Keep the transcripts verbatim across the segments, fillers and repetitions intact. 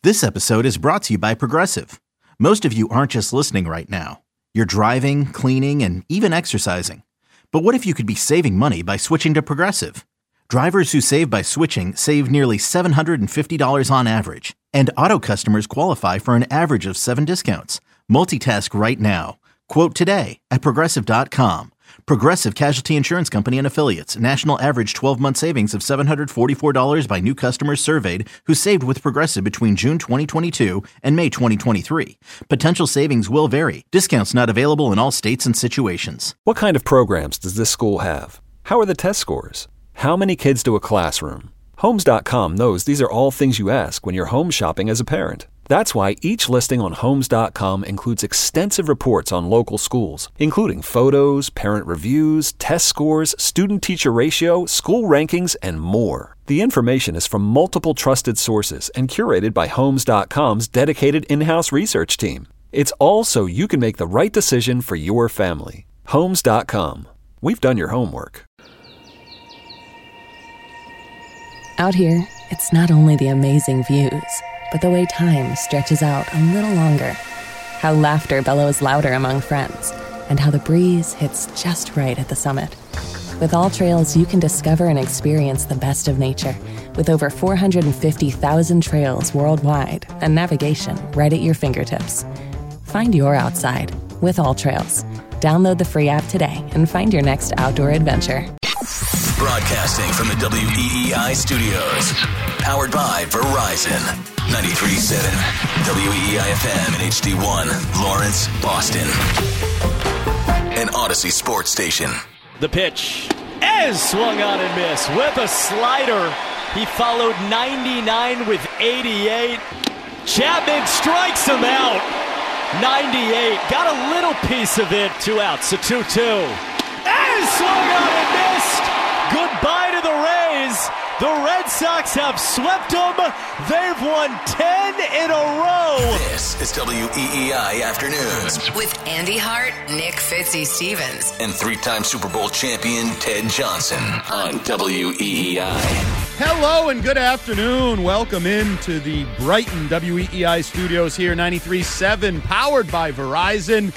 This episode is brought to you by Progressive. Most of you aren't just listening right now. You're driving, cleaning, and even exercising. But what if you could be saving money by switching to Progressive? Drivers who save by switching save nearly seven hundred fifty dollars on average. And auto customers qualify for an average of seven discounts. Multitask right now. Quote today at Progressive dot com. Progressive Casualty Insurance Company and Affiliates. National average twelve-month savings of seven hundred forty-four dollars by new customers surveyed who saved with Progressive between June twenty twenty-two and May twenty twenty-three. Potential savings will vary. Discounts not available in all states and situations. What kind of programs does this school have? How are the test scores? How many kids do a classroom? Homes dot com knows these are all things you ask when you're home shopping as a parent. That's why each listing on Homes dot com includes extensive reports on local schools, including photos, parent reviews, test scores, student-teacher ratio, school rankings, and more. The information is from multiple trusted sources and curated by Homes dot com's dedicated in-house research team. It's all so you can make the right decision for your family. Homes dot com. We've done your homework. Out here, it's not only the amazing views, but the way time stretches out a little longer. How laughter bellows louder among friends, and how the breeze hits just right at the summit. With All Trails, you can discover and experience the best of nature, with over four hundred fifty thousand trails worldwide and navigation right at your fingertips. Find your outside with All Trails. Download the free app today and find your next outdoor adventure. Broadcasting from the W E E I studios. Powered by Verizon. ninety-three point seven W E E I F M and H D one, Lawrence, Boston. An Odyssey sports station. The pitch is swung on and missed with a slider. He followed ninety-nine with eighty-eight. Chapman strikes him out. ninety-eight. Got a little piece of it. Two outs. A two two. And swung on and missed. Goodbye to the Rays. The Red Sox have swept them. They've won ten in a row. This is W E E I Afternoons. With Andy Hart, Nick Fitzy-Stevens. And three-time Super Bowl champion Ted Johnson on W E E I. Hello and good afternoon. Welcome into the Brighton W E E I studios here, ninety-three point seven, powered by Verizon.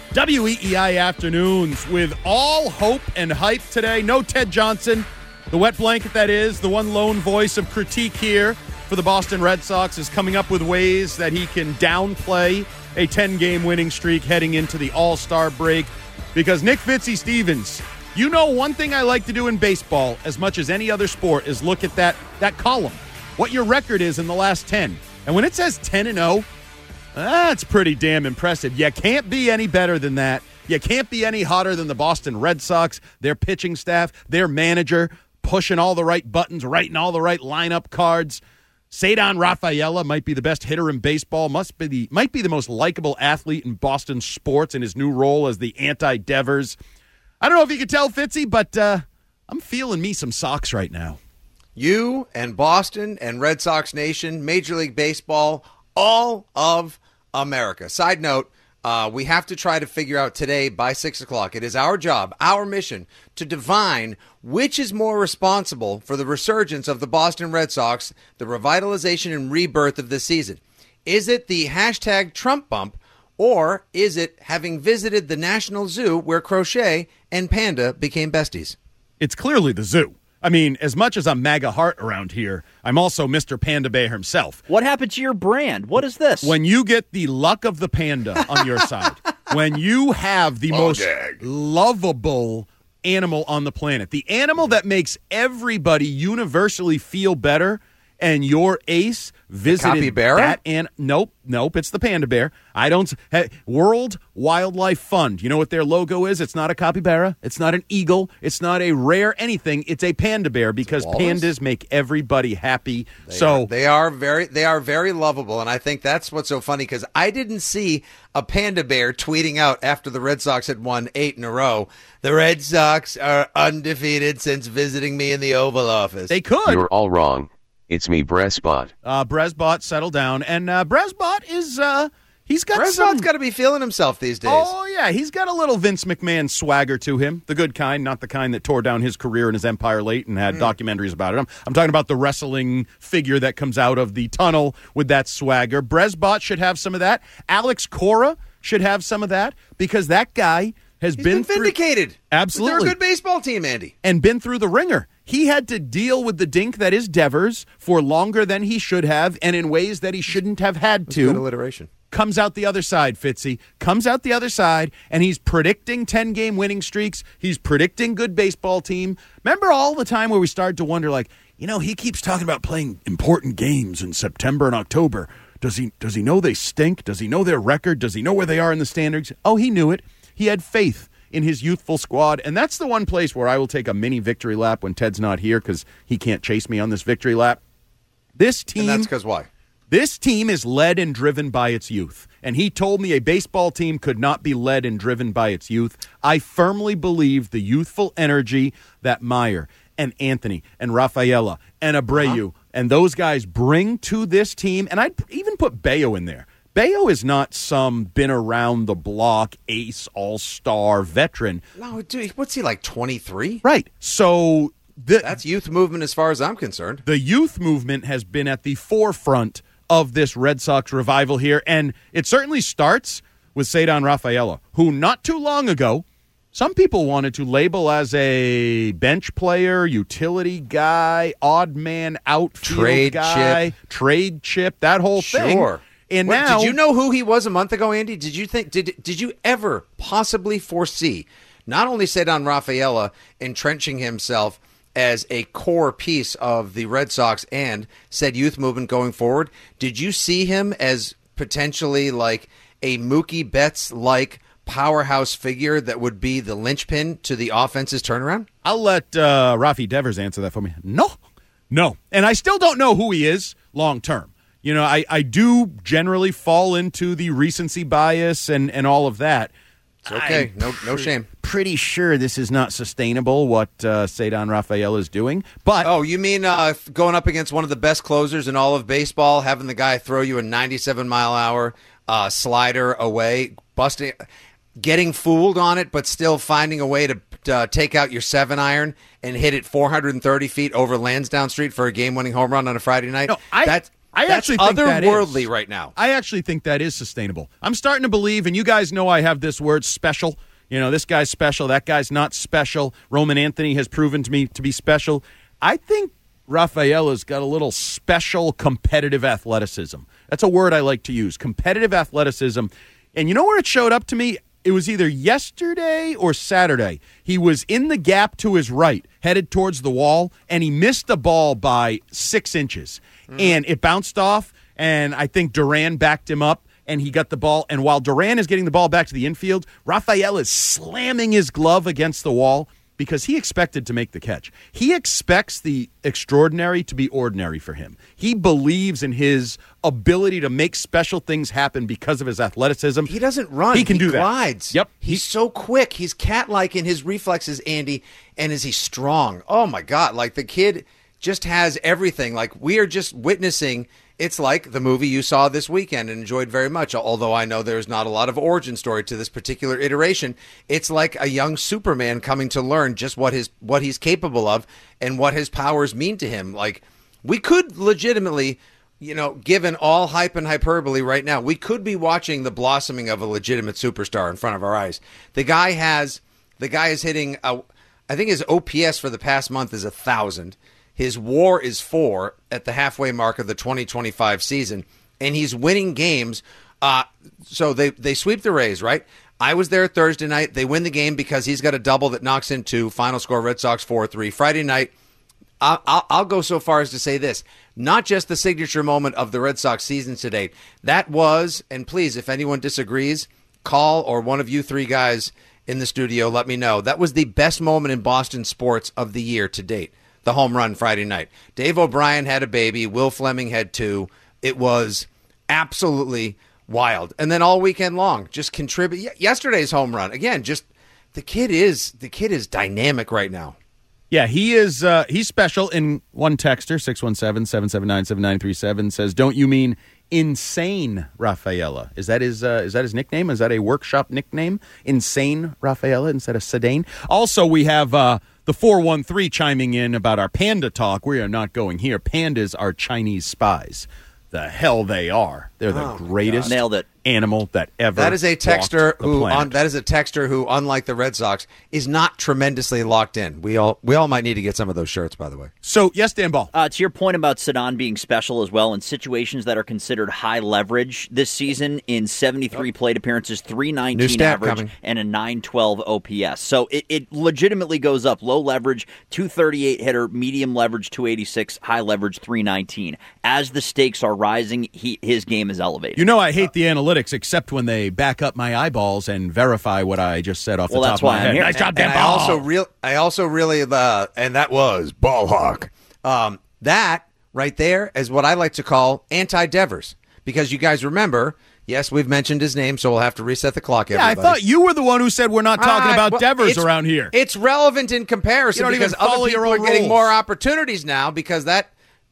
W E E I Afternoons with all hope and hype today. No Ted Johnson. The wet blanket, that is, the one lone voice of critique here for the Boston Red Sox, is coming up with ways that he can downplay a ten-game winning streak heading into the All-Star break. Because Nick Fitzy-Stevens, you know one thing I like to do in baseball as much as any other sport is look at that, that column, what your record is in the last ten. And when it says ten and oh, that's pretty damn impressive. You can't be any better than that. You can't be any hotter than the Boston Red Sox, their pitching staff, their manager, pushing all the right buttons, writing all the right lineup cards. Ceddanne Rafaela might be the best hitter in baseball, must be the, might be the most likable athlete in Boston sports in his new role as the anti-Devers. I don't know if you can tell, Fitzy, but uh, I'm feeling me some Sox right now. You and Boston and Red Sox Nation, Major League Baseball, all of America. Side note, uh, we have to try to figure out today by six o'clock. It is our job, our mission, to divine which is more responsible for the resurgence of the Boston Red Sox, the revitalization and rebirth of this season. Is it the hashtag Trump bump, or is it having visited the National Zoo where Crochet and Panda became besties? It's clearly the zoo. I mean, as much as I'm MAGA Hart around here, I'm also Mister Panda Bear himself. What happened to your brand? What is this? When you get the luck of the panda on your side, when you have the most lovable animal on the planet, the animal that makes everybody universally feel better, and your ace visited capybara? that and nope, nope, it's the panda bear. I don't hey, World Wildlife Fund. You know what their logo is? It's not a capybara. It's not an eagle. It's not a rare anything. It's a panda bear because pandas make everybody happy. They so are, they are very they are very lovable, and I think that's what's so funny because I didn't see a panda bear tweeting out after the Red Sox had won eight in a row. The Red Sox are undefeated since visiting me in the Oval Office. They could. You're all wrong. It's me, Brezbot. Uh, Brezbot, settle down. And uh, Brezbot is uh, He's got Prescott's some... got to be feeling himself these days. Oh, yeah. He's got a little Vince McMahon swagger to him. The good kind, not the kind that tore down his career and his empire late and had mm. documentaries about it. I'm, I'm talking about the wrestling figure that comes out of the tunnel with that swagger. Brezbot should have some of that. Alex Cora should have some of that because that guy has He's been, been vindicated. Through, absolutely. They're a good baseball team, Andy. And been through the ringer. He had to deal with the dink that is Devers for longer than he should have and in ways that he shouldn't have had to. Good alliteration. Comes out the other side, Fitzy. Comes out the other side, and he's predicting ten-game winning streaks. He's predicting good baseball team. Remember all the time where we started to wonder, like, you know, he keeps talking about playing important games in September and October. Does he does he know they stink? Does he know their record? Does he know where they are in the standings? Oh, he knew it. He had faith in his youthful squad, and that's the one place where I will take a mini victory lap when Ted's not here because he can't chase me on this victory lap. This team... And that's because why? This team is led and driven by its youth, and he told me a baseball team could not be led and driven by its youth. I firmly believe the youthful energy that Meyer and Anthony and Rafaela and Abreu uh-huh. and those guys bring to this team, and I'd even put Bayo in there. Bayo is not some been-around-the-block ace all-star veteran. No, dude, what's he, like twenty-three? Right. So... The, That's youth movement as far as I'm concerned. The youth movement has been at the forefront of this Red Sox revival here, and it certainly starts with Cedar Rafaela, who not too long ago, some people wanted to label as a bench player, utility guy, odd man outfield trade guy, chip. trade chip, that whole thing. Sure. And Wait, now, did you know who he was a month ago, Andy? Did you think? Did did you ever possibly foresee not only Cedar Rafaela entrenching himself as a core piece of the Red Sox and said youth movement going forward? Did you see him as potentially like a Mookie Betts-like powerhouse figure that would be the linchpin to the offense's turnaround? I'll let uh, Rafi Devers answer that for me. No, no. And I still don't know who he is long term. You know, I, I do generally fall into the recency bias and, and all of that. It's okay. I'm no no shame. Pretty sure this is not sustainable, what uh, Cedar Rafaela is doing. But Oh, you mean uh, going up against one of the best closers in all of baseball, having the guy throw you a ninety-seven mile an hour uh, slider away, busting, getting fooled on it, but still finding a way to uh, take out your seven iron and hit it four hundred thirty feet over Lansdowne Street for a game-winning home run on a Friday night? No, I, That's I That's actually think otherworldly that is. right now. I actually think that is sustainable. I'm starting to believe, and you guys know I have this word special. You know, this guy's special, that guy's not special. Roman Anthony has proven to me to be special. I think Rafaela's got a little special competitive athleticism. That's a word I like to use, competitive athleticism. And you know where it showed up to me? It was either yesterday or Saturday. He was in the gap to his right, headed towards the wall, and he missed the ball by six inches. Mm. And it bounced off, and I think Duran backed him up, and he got the ball. And while Duran is getting the ball back to the infield, Rafael is slamming his glove against the wall because he expected to make the catch. He expects the extraordinary to be ordinary for him. He believes in his ability to make special things happen because of his athleticism. He doesn't run. He can he do glides. that. Yep. He's he, so quick. He's cat-like in his reflexes, Andy. And is he strong? Oh, my God. Like, the kid just has everything. Like, we are just witnessing... It's like the movie you saw this weekend and enjoyed very much, although I know there's not a lot of origin story to this particular iteration. It's like a young Superman coming to learn just what his what he's capable of and what his powers mean to him. Like, we could legitimately, you know, given all hype and hyperbole right now, we could be watching the blossoming of a legitimate superstar in front of our eyes. The guy has, the guy is hitting, a, I think his O P S for the past month is a thousand. His WAR is four at the halfway mark of the twenty twenty-five season, and he's winning games. Uh, so they, they sweep the Rays, right? I was there Thursday night. They win the game because he's got a double that knocks in two. Final score, Red Sox four three. Friday night, I'll, I'll, I'll go so far as to say this. Not just the signature moment of the Red Sox season to date. That was, and please, if anyone disagrees, call or one of you three guys in the studio, let me know. That was the best moment in Boston sports of the year to date. The home run Friday night. Dave O'Brien had a baby. Will Fleming had two. It was absolutely wild. And then all weekend long, just contribute. Yesterday's home run again. Just the kid is the kid is dynamic right now. Yeah, he is. Uh, he's special. In one texter, six one seven, seven seven nine, seven nine three seven, says, "Don't you mean Insane Rafaela. Is that his uh, is that his nickname? Is that a workshop nickname? Insane Rafaela instead of Sedane. Also, we have uh, the four one three chiming in about our panda talk. We are not going here. Pandas are Chinese spies. The hell they are. They're the oh greatest Nailed it. animal that ever That is a texter who on, on, that is a texter who, unlike the Red Sox, is not tremendously locked in. We all we all might need to get some of those shirts, by the way. So, yes, Dan Ball. Uh, to your point about Sedane being special as well in situations that are considered high leverage this season, in seventy-three oh. plate appearances, three nineteen average, coming. and a nine twelve O P S. So it, it legitimately goes up. Low leverage, two thirty-eight hitter, medium leverage, two eighty-six, high leverage, three nineteen. As the stakes are rising, he, his game is elevated. You know I hate the analytics, except when they back up my eyeballs and verify what I just said off well, the top top of my I'm head. Here. Nice job, Dan and Ball. I also, real, I also really, uh, and that was Ball Hawk. Um, that right there is what I like to call anti-Devers. Because you guys remember, yes, we've mentioned his name, so we'll have to reset the clock, everybody. Yeah, I thought you were the one who said we're not talking uh, about well, Devers around here. It's relevant in comparison because other people are getting rules. more opportunities now because that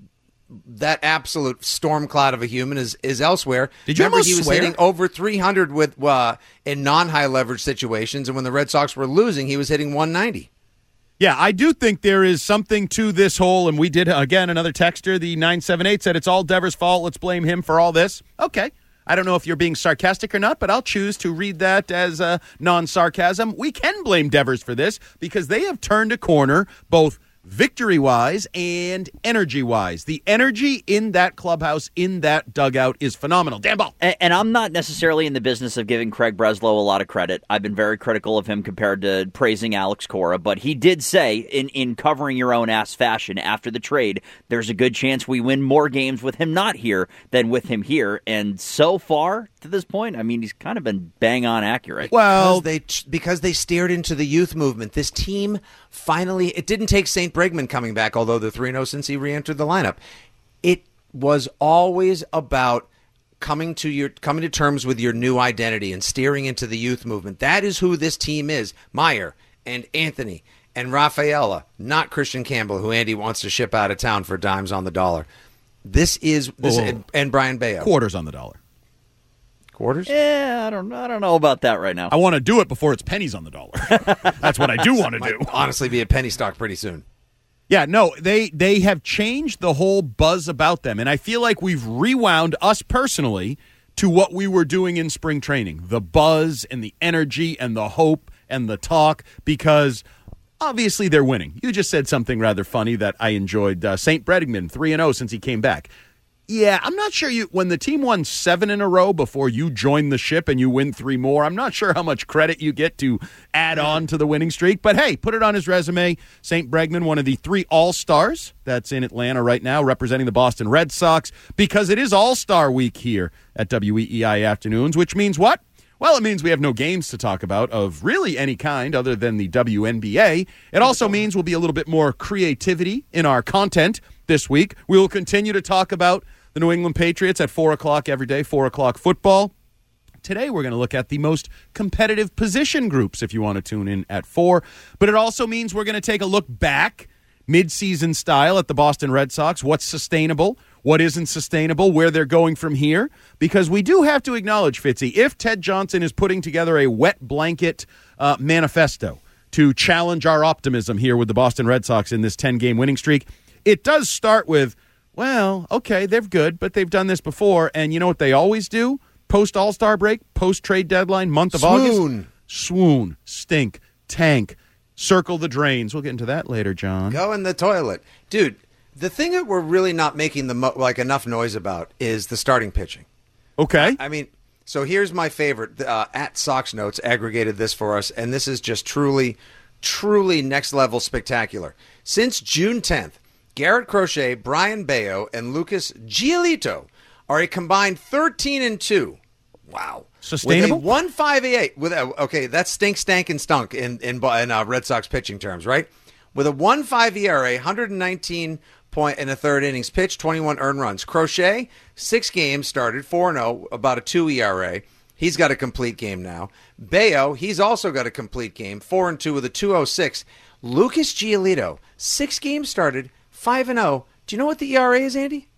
that absolute storm cloud of a human is, is elsewhere. Did you Remember, almost he was swear? hitting over three hundred with uh, in non-high leverage situations, and when the Red Sox were losing, he was hitting one ninety. Yeah, I do think there is something to this whole, and we did, again, another texter, the nine seven eight, said it's all Devers' fault. Let's blame him for all this. Okay. I don't know if you're being sarcastic or not, but I'll choose to read that as uh, non-sarcasm. We can blame Devers for this because they have turned a corner both victory-wise and energy-wise. The energy in that clubhouse, in that dugout, is phenomenal. Dan Ball. And, and I'm not necessarily in the business of giving Craig Breslow a lot of credit. I've been very critical of him compared to praising Alex Cora, but he did say, in, in covering your own ass fashion after the trade, there's a good chance we win more games with him not here than with him here. And so far, to this point, I mean, he's kind of been bang on accurate. Well, because they, because they steered into the youth movement. This team finally, it didn't take Saint Bregman coming back, although the three oh since he re-entered the lineup. It was always about coming to your coming to terms with your new identity and steering into the youth movement. That is who this team is. Meyer and Anthony and Rafaela, not Christian Campbell, who Andy wants to ship out of town for dimes on the dollar. This is this Whoa. and, and Brian Bayo. Quarters on the dollar. Quarters? Yeah, I don't, I don't know about that right now. I want to do it before it's pennies on the dollar. That's what I do want to do. Might honestly be a penny stock pretty soon. Yeah, no, they they have changed the whole buzz about them, and I feel like we've rewound us personally to what we were doing in spring training. The buzz and the energy and the hope and the talk, because obviously they're winning. You just said something rather funny that I enjoyed. Uh, Saint Bregman, three and oh since he came back. Yeah, I'm not sure you when the team won seven in a row before you joined the ship and you win three more, I'm not sure how much credit you get to add on to the winning streak. But hey, put it on his resume. Saint Bregman, one of the three All-Stars that's in Atlanta right now, representing the Boston Red Sox, because it is All-Star Week here at W E E I Afternoons, which means what? Well, it means we have no games to talk about of really any kind other than the W N B A. It also means we'll be a little bit more creativity in our content this week. We will continue to talk about the New England Patriots at four o'clock every day, four o'clock football. Today we're going to look at the most competitive position groups if you want to tune in at four. But it also means we're going to take a look back, mid-season style, at the Boston Red Sox. What's sustainable? What isn't sustainable? Where they're going from here? Because we do have to acknowledge, Fitzy, if Ted Johnson is putting together a wet blanket uh, manifesto to challenge our optimism here with the Boston Red Sox in this ten-game winning streak, it does start with, well, okay, they're good, but they've done this before, and you know what they always do? Post-All-Star break, post-trade deadline, month of Swoon. August. Swoon. Stink. Tank. Circle the drains. We'll get into that later, John. Go in the toilet. Dude, the thing that we're really not making the mo- like enough noise about is the starting pitching. Okay. I mean, so here's my favorite. Uh, at Sox Notes aggregated this for us, and this is just truly, truly next-level spectacular. Since June tenth, Garrett Crochet, Brian Bayo, and Lucas Giolito are a combined thirteen and two. Wow. Sustainable? With a one point five eight. With a, okay, that's stink, stank, and stunk in, in, in uh, Red Sox pitching terms, right? With a one point five E R A, one hundred nineteen point in a third innings pitched, twenty-one earned runs. Crochet, six games started, four and oh, about a two E R A. He's got a complete game now. Bayo, he's also got a complete game, four and two with a two oh six. Lucas Giolito, six games started, five and oh. Do you know what the E R A is, Andy?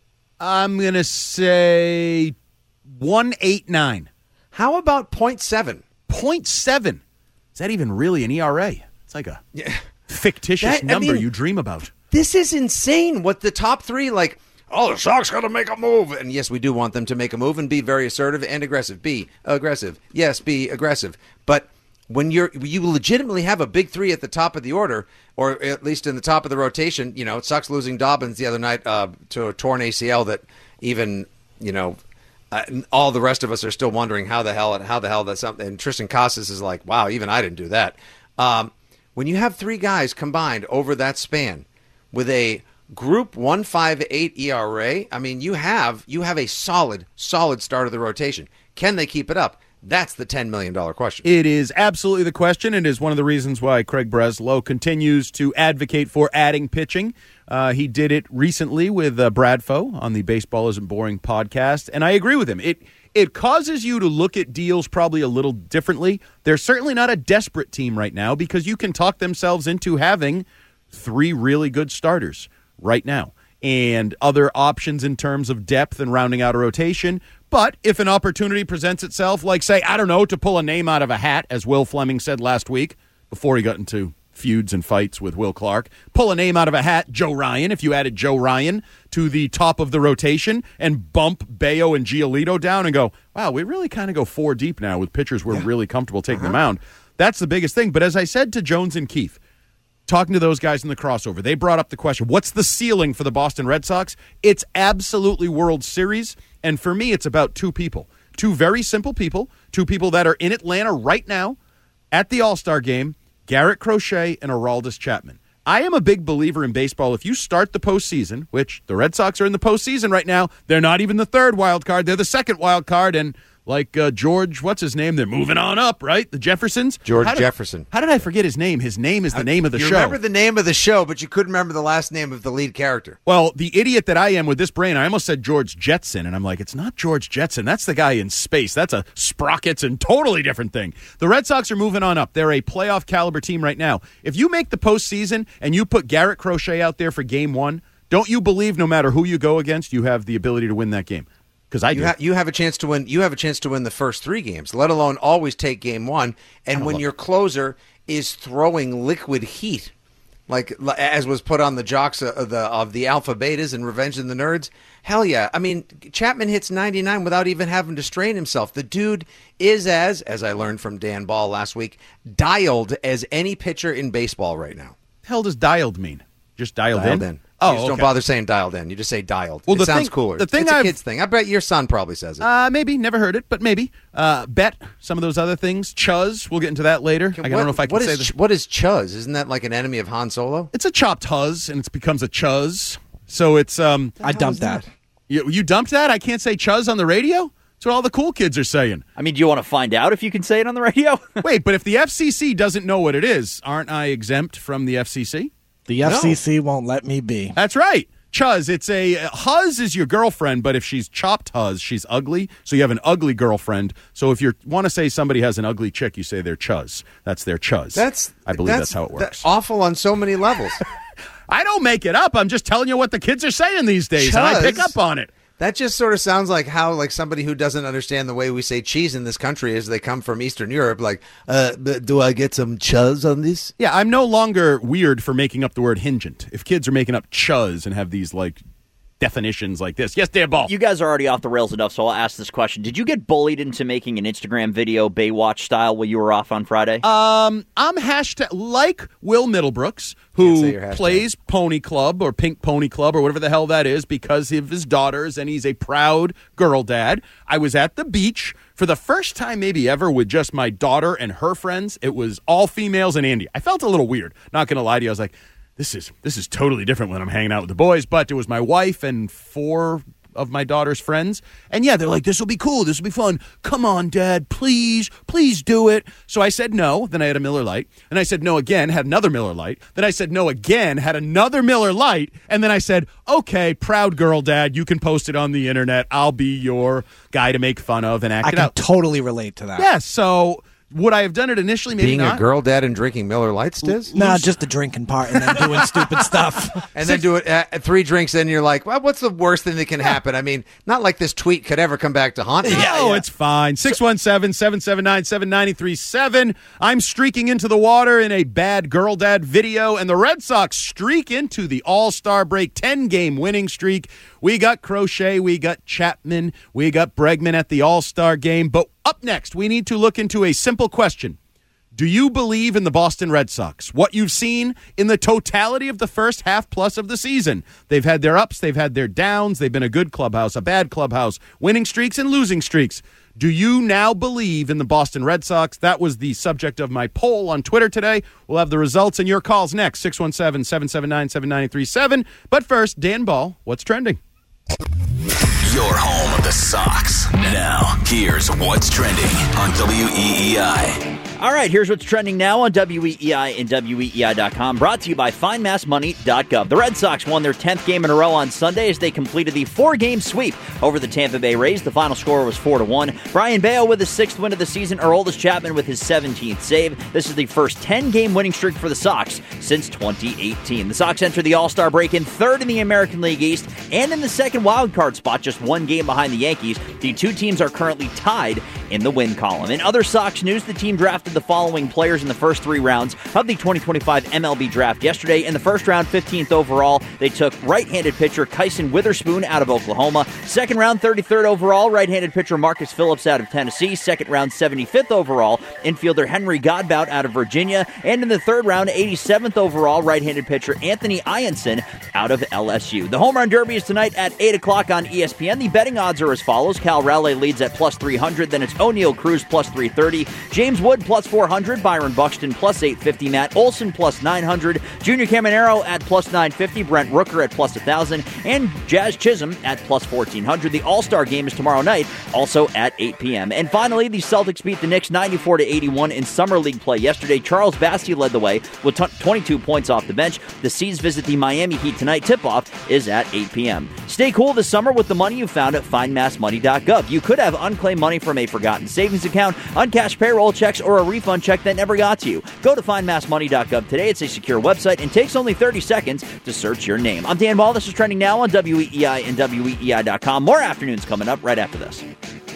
I'm going to say one eighty-nine. How about point seven? point seven. Is that even really an E R A? It's like a yeah. fictitious that, number I mean, you dream about. This is insane. What the top three, like, oh, the Sox got to make a move. And yes, we do want them to make a move and be very assertive and aggressive. Be aggressive. Yes, be aggressive. But when you're you legitimately have a big three at the top of the order, or at least in the top of the rotation, you know, it sucks losing Dobbins the other night uh, to a torn A C L that even, you know, uh, all the rest of us are still wondering how the hell how the hell that's something. And Tristan Casas is like, wow, even I didn't do that. Um, when you have three guys combined over that span with a group one point five eight E R A, I mean, you have you have a solid, solid start of the rotation. Can they keep it up? That's the ten million dollars question. It is absolutely the question. It is one of the reasons why Craig Breslow continues to advocate for adding pitching. Uh, he did it recently with uh, Bradfo on the Baseball Isn't Boring podcast, and I agree with him. It it causes you to look at deals probably a little differently. They're certainly not a desperate team right now because you can talk themselves into having three really good starters right now and other options in terms of depth and rounding out a rotation. But if an opportunity presents itself, like, say, I don't know, to pull a name out of a hat, as Will Fleming said last week before he got into feuds and fights with Will Clark, pull a name out of a hat, Joe Ryan, if you added Joe Ryan to the top of the rotation and bump Bayo and Giolito down and go, wow, we really kind of go four deep now with pitchers we're yeah. really comfortable taking uh-huh. the mound. That's the biggest thing. But as I said to Jones and Keefe, talking to those guys in the crossover, they brought up the question, what's the ceiling for the Boston Red Sox? It's absolutely World Series. And for me, it's about two people, two very simple people, two people that are in Atlanta right now at the All-Star game, Garrett Crochet and Aroldis Chapman. I am a big believer in baseball. If you start the postseason, which the Red Sox are in the postseason right now, they're not even the third wild card. They're the second wild card. And like uh, George, what's his name? They're moving on up, right? The Jeffersons? George how did, Jefferson. How did I forget his name? His name is the name of the you show. You remember the name of the show, but you couldn't remember the last name of the lead character. Well, the idiot that I am with this brain, I almost said George Jetson, and I'm like, it's not George Jetson. That's the guy in space. That's a sprockets and totally different thing. The Red Sox are moving on up. They're a playoff caliber team right now. If you make the postseason and you put Garrett Crochet out there for game one, don't you believe no matter who you go against, you have the ability to win that game? Because I you, ha- you have a chance to win. You have a chance to win the first three games, let alone always take game one. And when your closer is throwing liquid heat, like as was put on the jocks of the of the Alpha Betas and Revenge of the Nerds, hell yeah! I mean, Chapman hits ninety-nine without even having to strain himself. The dude is as as I learned from Dan Ball last week, dialed as any pitcher in baseball right now. The hell does dialed mean? Just dialed, dialed in? in. Oh, you just okay. don't bother saying dialed in. You just say dialed. Well, it the sounds thing, cooler. The thing it's a I've, kid's thing. I bet your son probably says it. Uh, maybe. Never heard it, but maybe. Uh, bet. Some of those other things. Chuz. We'll get into that later. Can, I don't what, know if I can what say is, this. What is Chuz? Isn't that like an enemy of Han Solo? It's a chopped huz, and it becomes a Chuz. So it's... um. I dumped that. that. You, you dumped that? I can't say Chuz on the radio? That's what all the cool kids are saying. I mean, do you want to find out if you can say it on the radio? Wait, but if the F C C doesn't know what it is, aren't I exempt from the F C C? The F C C no. won't let me be. That's right. Chuz, it's a huz is your girlfriend, but if she's chopped huz, she's ugly. So you have an ugly girlfriend. So if you want to say somebody has an ugly chick, you say they're Chuz. That's their Chuz. That's I believe that's, that's how it works. That's awful on so many levels. I don't make it up. I'm just telling you what the kids are saying these days, Chuz, and I pick up on it. That just sort of sounds like how like somebody who doesn't understand the way we say cheese in this country as they come from Eastern Europe, like, uh, do I get some chuz on this? Yeah, I'm no longer weird for making up the word hingent. If kids are making up chuz and have these, like, definitions like this. Yes, dear ball. You guys are already off the rails enough, so I'll ask this question. Did you get bullied into making an Instagram video Baywatch style while you were off on Friday? Um, I'm hashtag, like Will Middlebrooks, who plays Pony Club or Pink Pony Club or whatever the hell that is because of his daughters, and he's a proud girl dad. I was at the beach for the first time maybe ever with just my daughter and her friends. It was all females and Andy. I felt a little weird. Not going to lie to you. I was like, This is this is totally different when I'm hanging out with the boys, but it was my wife and four of my daughter's friends. And yeah, they're like, this will be cool. This will be fun. Come on, Dad, please, please do it. So I said no. Then I had a Miller Lite. And I said no again, had another Miller Lite. Then I said no again, had another Miller Lite. And then I said, okay, proud girl, Dad, you can post it on the internet. I'll be your guy to make fun of and act I it can out. totally relate to that. Yeah, so would I have done it initially? Maybe Being not. a girl dad and drinking Miller Lite, Stiz? No, nah, just the drinking part and then doing stupid stuff. And then do it at three drinks, and you're like, well, what's the worst thing that can happen? I mean, not like this tweet could ever come back to haunt me. Yeah, oh, it's fine. six one seven, seven seven nine, seven nine three seven. I'm streaking into the water in a bad girl dad video, and the Red Sox streak into the All-Star break ten-game winning streak. We got Crochet, we got Chapman, we got Bregman at the All-Star game. But up next, we need to look into a simple question. Do you believe in the Boston Red Sox? What you've seen in the totality of the first half plus of the season. They've had their ups, they've had their downs, they've been a good clubhouse, a bad clubhouse, winning streaks and losing streaks. Do you now believe in the Boston Red Sox? That was the subject of my poll on Twitter today. We'll have the results and your calls next, six one seven, seven seven nine, seven nine three seven. But first, Dan Ball, what's trending? Your home of the Sox. Now, here's what's trending on W E E I. All right, here's what's trending now on W E E I and W E E I dot com, brought to you by find mass money dot gov. The Red Sox won their tenth game in a row on Sunday as they completed the four-game sweep over the Tampa Bay Rays. The final score was four to one. Brian Bayo with his sixth win of the season, Aroldis Chapman with his seventeenth save. This is the first ten-game winning streak for the Sox since twenty eighteen. The Sox enter the All-Star break in third in the American League East and in the second wildcard spot, just one game behind the Yankees. The two teams are currently tied in the win column. In other Sox news, the team drafted the following players in the first three rounds of the twenty twenty-five M L B draft yesterday. In the first round, fifteenth overall, they took right-handed pitcher Kyson Witherspoon out of Oklahoma. Second round, thirty-third overall, right-handed pitcher Marcus Phillips out of Tennessee. Second round, seventy-fifth overall, infielder Henry Godbout out of Virginia. And in the third round, eighty-seventh overall, right-handed pitcher Anthony Ianson out of L S U. The Home Run Derby is tonight at eight o'clock on E S P N. The betting odds are as follows. Cal Raleigh leads at plus three hundred, then it's O'Neal Cruz plus three thirty, James Wood plus four hundred, Byron Buxton plus eight fifty, Matt Olson plus nine hundred, Junior Caminero at plus nine fifty, Brent Rooker at plus one thousand, and Jazz Chisholm at plus fourteen hundred. The All-Star game is tomorrow night, also at eight p.m. And finally, the Celtics beat the Knicks ninety-four to eighty-one in Summer League play yesterday. Charles Bassey led the way with t- twenty-two points off the bench. The C's visit the Miami Heat tonight. Tip-off is at eight p.m. Stay cool this summer with the money you found at find mass money dot gov. You could have unclaimed money from a forgotten savings account, uncashed payroll checks, or a refund check that never got to you. Go to find mass money dot gov today. It's a secure website and takes only thirty seconds to search your name. I'm Dan Ball. This is trending now on W E E I and W E E I dot com. More afternoons coming up right after this.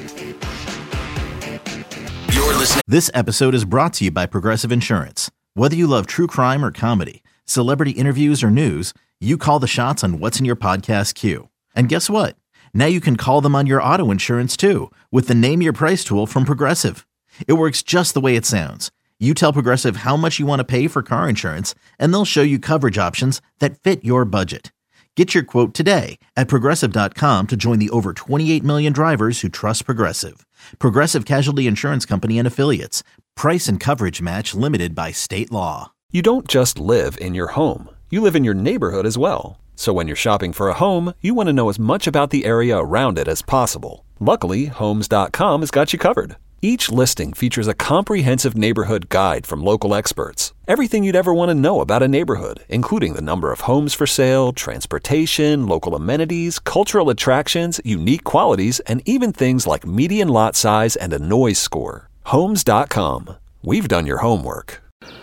You're listening. This episode is brought to you by Progressive Insurance. Whether you love true crime or comedy, celebrity interviews or news, you call the shots on what's in your podcast queue. And guess what? Now you can call them on your auto insurance too with the Name Your Price tool from Progressive. It works just the way it sounds. You tell Progressive how much you want to pay for car insurance, and they'll show you coverage options that fit your budget. Get your quote today at Progressive dot com to join the over twenty-eight million drivers who trust Progressive. Progressive Casualty Insurance Company and Affiliates. Price and coverage match limited by state law. You don't just live in your home. You live in your neighborhood as well. So when you're shopping for a home, you want to know as much about the area around it as possible. Luckily, Homes dot com has got you covered. Each listing features a comprehensive neighborhood guide from local experts. Everything you'd ever want to know about a neighborhood, including the number of homes for sale, transportation, local amenities, cultural attractions, unique qualities, and even things like median lot size and a noise score. Homes dot com. We've done your homework.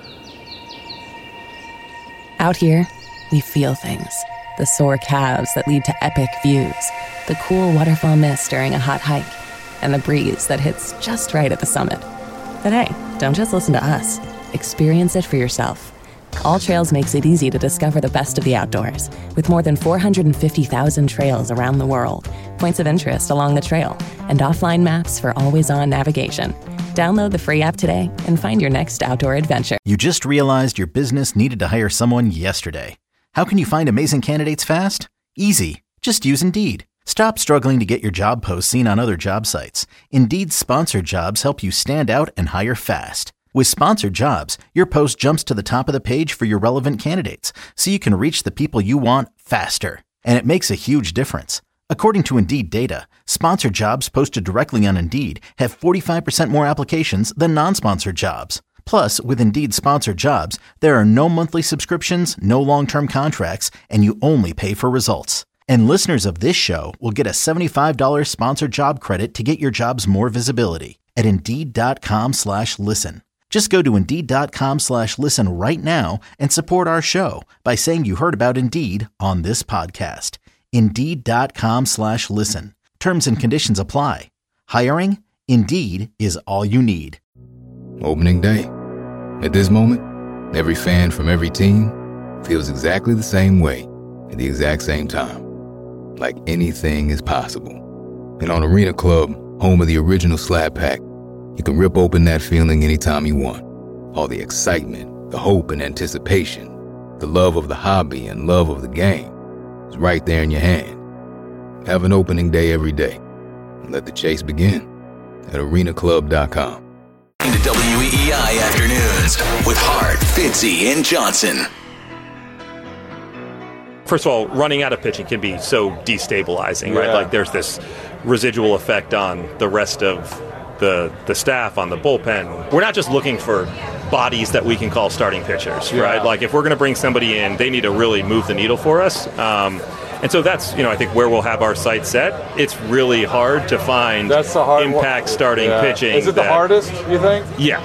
Out here, we feel things. The sore calves that lead to epic views, the cool waterfall mist during a hot hike, and the breeze that hits just right at the summit. But hey, don't just listen to us. Experience it for yourself. All Trails makes it easy to discover the best of the outdoors, with more than four hundred fifty thousand trails around the world, points of interest along the trail, and offline maps for always-on navigation. Download the free app today and find your next outdoor adventure. You just realized your business needed to hire someone yesterday. How can you find amazing candidates fast? Easy. Just use Indeed. Stop struggling to get your job post seen on other job sites. Indeed's sponsored jobs help you stand out and hire fast. With sponsored jobs, your post jumps to the top of the page for your relevant candidates, so you can reach the people you want faster. And it makes a huge difference. According to Indeed data, sponsored jobs posted directly on Indeed have forty-five percent more applications than non-sponsored jobs. Plus, with Indeed sponsored jobs, there are no monthly subscriptions, no long-term contracts, and you only pay for results. And listeners of this show will get a seventy-five dollars sponsored job credit to get your jobs more visibility. at Indeed.com slash listen. Just go to Indeed.com slash listen right now and support our show by saying you heard about Indeed on this podcast. Indeed.com slash listen. Terms and conditions apply. Hiring? Indeed is all you need. Opening day. At this moment, every fan from every team feels exactly the same way at the exact same time. Like anything is possible. And on Arena Club, home of the original Slab Pack, you can rip open that feeling anytime you want. All the excitement, the hope and anticipation, the love of the hobby and love of the game is right there in your hand. Have an opening day every day. And let the chase begin at arena club dot com. Into W E E I Afternoons with Hart, Fitzy, and Johnson. First of all, running out of pitching can be so destabilizing, right? Yeah. Like there's this residual effect on the rest of the the staff, on the bullpen. We're not just looking for bodies that we can call starting pitchers, Yeah. right? Like if we're going to bring somebody in, they need to really move the needle for us. Um, and so that's, you know, I think where we'll have our sights set. It's really hard to find That's the hard impact one. starting Yeah. pitching. Is it the that- hardest, you think? Yeah.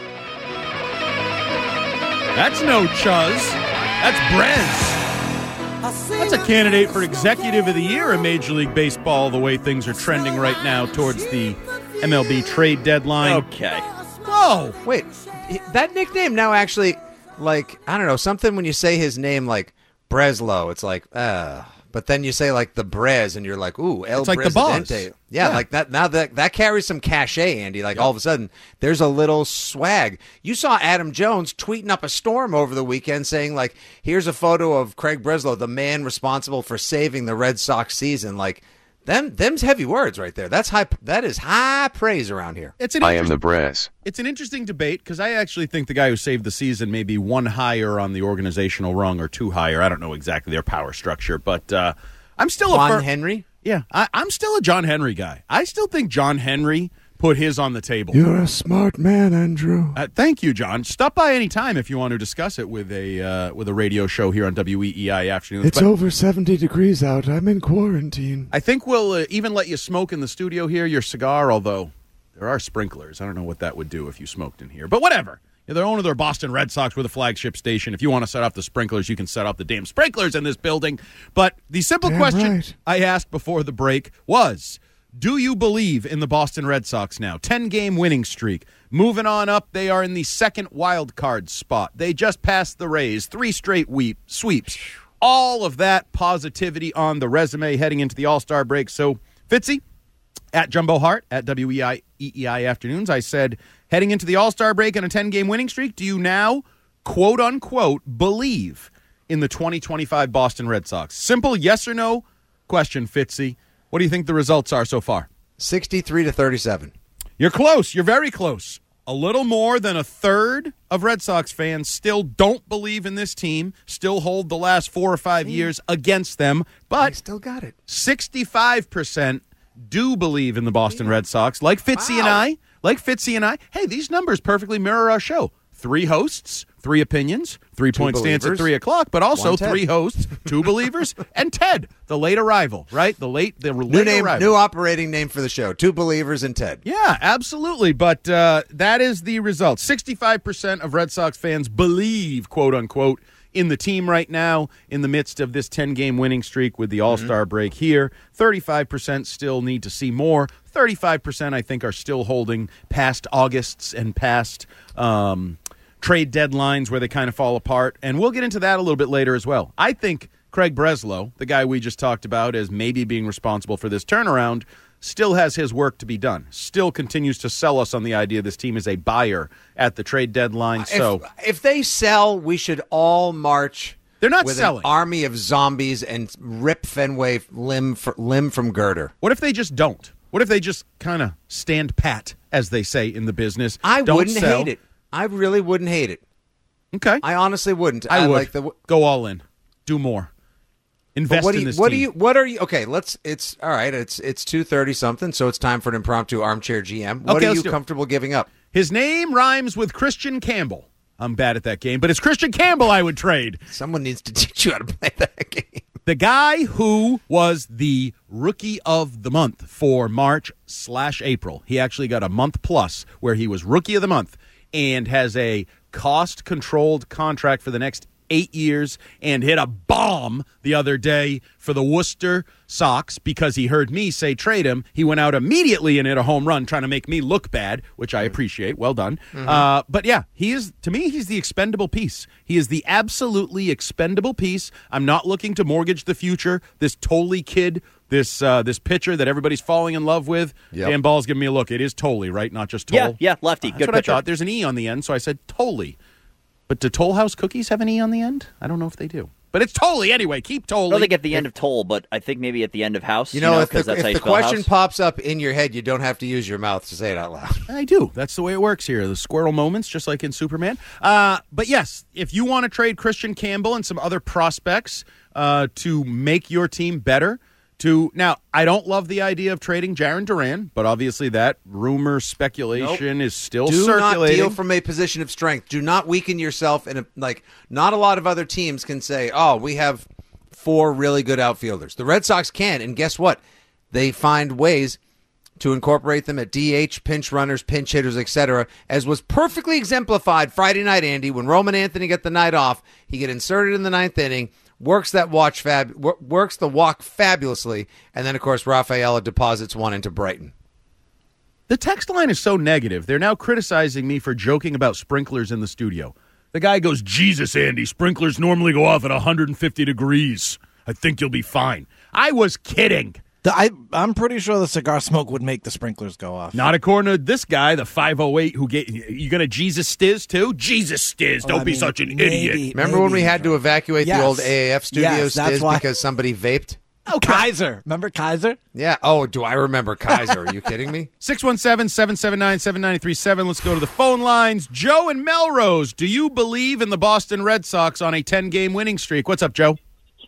That's no Chuz. That's Brez. That's a candidate for Executive of the Year in Major League Baseball, the way things are trending right now towards the M L B trade deadline. Okay. Whoa. Wait, that nickname now actually, like, I don't know, something when you say his name, like Breslow, it's like, uh, but then you say like the Brez and you're like, ooh, El It's like the Presidente. boss. Yeah, Yeah. like that. Now that that carries some cachet, Andy. Like all of a sudden, there's a little swag. You saw Adam Jones tweeting up a storm over the weekend saying, like, here's a photo of Craig Breslow, the man responsible for saving the Red Sox season. Like, them, them's heavy words right there. That's high. That is high praise around here. It's an I am the Brez. It's an interesting debate because I actually think the guy who saved the season may be one higher on the organizational rung or two higher. I don't know exactly their power structure, but uh, I'm still Juan a fir- Henry. Yeah, I, I'm still a John Henry guy. I still think John Henry put his on the table. You're a smart man, Andrew. Uh, thank you, John. Stop by any time if you want to discuss it with a uh, with a radio show here on W E E I Afternoons. It's But over seventy degrees out. I'm in quarantine. I think we'll uh, even let you smoke in the studio here, your cigar, although there are sprinklers. I don't know what that would do if you smoked in here. But whatever. They're owner of their Boston Red Sox with a flagship station. If you want to set off the sprinklers, you can set off the damn sprinklers in this building. But the simple Damn question right. I asked before the break was, do you believe in the Boston Red Sox now? ten-game winning streak. Moving on up, they are in the second wild card spot. They just passed the Rays. Three straight weep, sweeps. All of that positivity on the resume heading into the All-Star break. So, Fitzy, at Jumbo Hart, at W E I E E I Afternoons, I said, heading into the All-Star break and a ten-game winning streak, do you now, quote-unquote, believe in the twenty twenty-five Boston Red Sox? Simple yes or no question, Fitzy. What do you think the results are so far? sixty-three to thirty-seven. You're close. You're very close. A little more than a third of Red Sox fans still don't believe in this team, still hold the last four or five years against them, but I still got it. sixty-five percent do believe in the Boston Red Sox, like Fitzy and I. Like Fitzy and I. Hey, these numbers perfectly mirror our show. Three hosts, three opinions, three-point stance at believers, three o'clock, but also one Ted. three hosts, two believers, and Ted, the late arrival, right? The late, the New late name, arrival. new operating name for the show. Two believers and Ted. Yeah, absolutely. But uh, that is the result. sixty-five percent of Red Sox fans believe, quote unquote, in the team right now in the midst of this ten-game winning streak with the All-Star mm-hmm. break here. thirty-five percent still need to see more. thirty-five percent, I think, are still holding past Augusts and past um, trade deadlines where they kind of fall apart. And we'll get into that a little bit later as well. I think Craig Breslow, the guy we just talked about as maybe being responsible for this turnaround, still has his work to be done. Still continues to sell us on the idea this team is a buyer at the trade deadline. So if, if they sell, we should all march. They're not with selling. An army of zombies and rip Fenway limb for, limb from girder. What if they just don't? What if they just kind of stand pat, as they say in the business? I don't wouldn't sell. hate it. I really wouldn't hate it. Okay. I honestly wouldn't. I, I would. Like the, Go all in. Do more. Invest what do you, in this what team. do you what are you okay, let's it's all right, it's it's two thirty something, so it's time for an impromptu armchair G M. What okay, are you do comfortable giving up? His name rhymes with Christian Campbell. I'm bad at that game, but it's Christian Campbell I would trade. Someone needs to teach you how to play that game. The guy who was the rookie of the month for March slash April. He actually got a month plus where he was rookie of the month and has a cost-controlled contract for the next eight years and hit a bomb the other day for the Worcester Sox because he heard me say trade him. He went out immediately and hit a home run trying to make me look bad, which I appreciate. Well done. Mm-hmm. Uh, but yeah, he is, to me, he's the expendable piece. He is the absolutely expendable piece. I'm not looking to mortgage the future. This Tolley kid, this uh, this pitcher that everybody's falling in love with. Yep. Dan Ball's giving me a look. It is Tolley, right? Not just Toll. Yeah, yeah, lefty. Uh, that's Good what pitcher. I thought. There's an E on the end, so I said Tolley. But do Toll House cookies have an E on the end? I don't know if they do. But it's Tolley anyway. Keep Tolley. I don't think at the end of Toll, but I think maybe at the end of House. You know, you know if the, that's if how you the spell question house. pops up in your head, you don't have to use your mouth to say it out loud. I do. That's the way it works here. The squirrel moments, just like in Superman. Uh, but yes, if you want to trade Christian Campbell and some other prospects uh, to make your team better, to now, I don't love the idea of trading Jarren Duran, but obviously that rumor speculation Nope. is still Do circulating. not deal from a position of strength. Do not weaken yourself. In a, like, not a lot of other teams can say, oh, we have four really good outfielders. The Red Sox can, and guess what? They find ways to incorporate them at D H, pinch runners, pinch hitters, et cetera, as was perfectly exemplified Friday night, Andy, when Roman Anthony got the night off. He get inserted in the ninth inning, works that watch fab, works the walk fabulously, and then, of course, Rafaela deposits one into Brighton. The text line is so negative. They're now criticizing me for joking about sprinklers in the studio. The guy goes, Jesus, Andy, sprinklers normally go off at one hundred fifty degrees. I think you'll be fine. I was kidding. The, I, I'm pretty sure the cigar smoke would make the sprinklers go off. Not according to this guy, the five oh eight, who get you going to Jesus Stiz too? Jesus Stiz, don't Well, I be mean, such an maybe, idiot. Remember maybe when we had to evacuate yes. the old A A F studio Yes, that's Stiz why. because somebody vaped? Oh, Kaiser. Remember Kaiser? Yeah. Oh, do I remember Kaiser? Are you kidding me? six one seven, seven seven nine, seven nine three seven. Let's go to the phone lines. Joe in Melrose, do you believe in the Boston Red Sox on a ten-game winning streak? What's up, Joe?